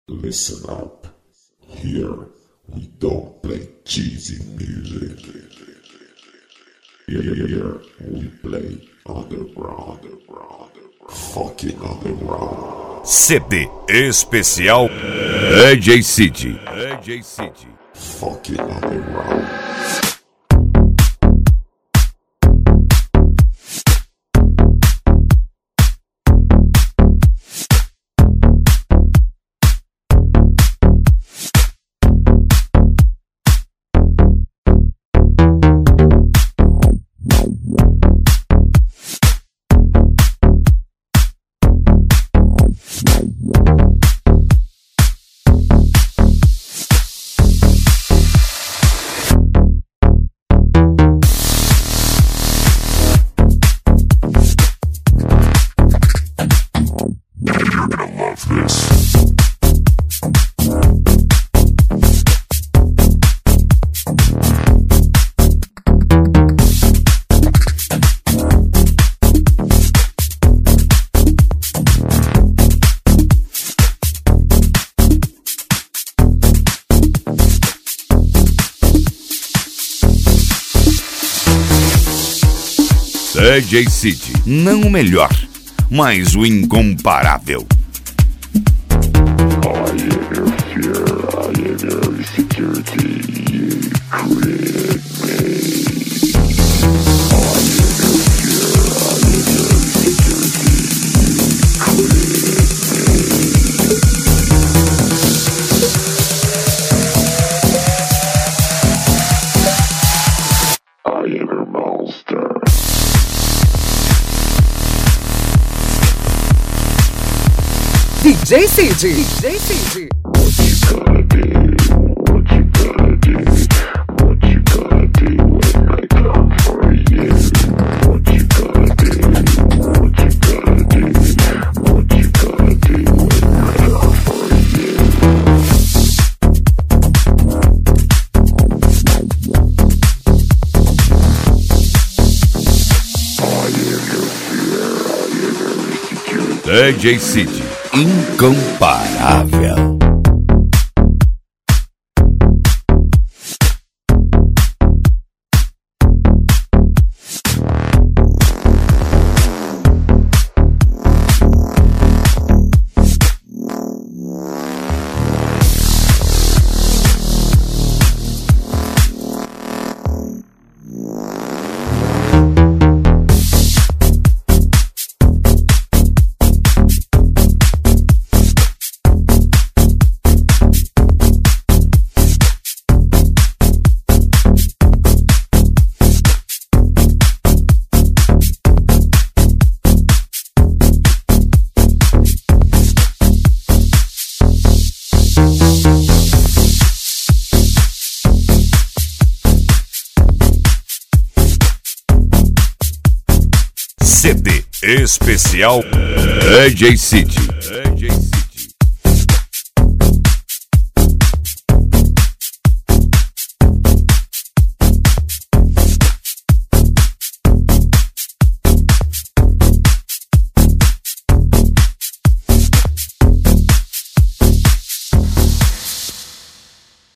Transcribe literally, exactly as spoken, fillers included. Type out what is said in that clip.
Listen up. Here we don't play cheesy music. Here we play underground, underground, fucking underground. C D especial D J City. D J City. Fucking underground. D J City, não o melhor, mas o incomparável. I interfere, I enter insecurity, you create me. I interfere, I enter insecurity, you create me. I am a monster. D J City. D J City. What you gonna do? What you gonna do? What you gonna do when I come for you? What you gonna do? What you gonna do? What you gonna do when I come for you? I interfere, I enter insecurity. D J City, incomparável. C D especial D J City. D J City.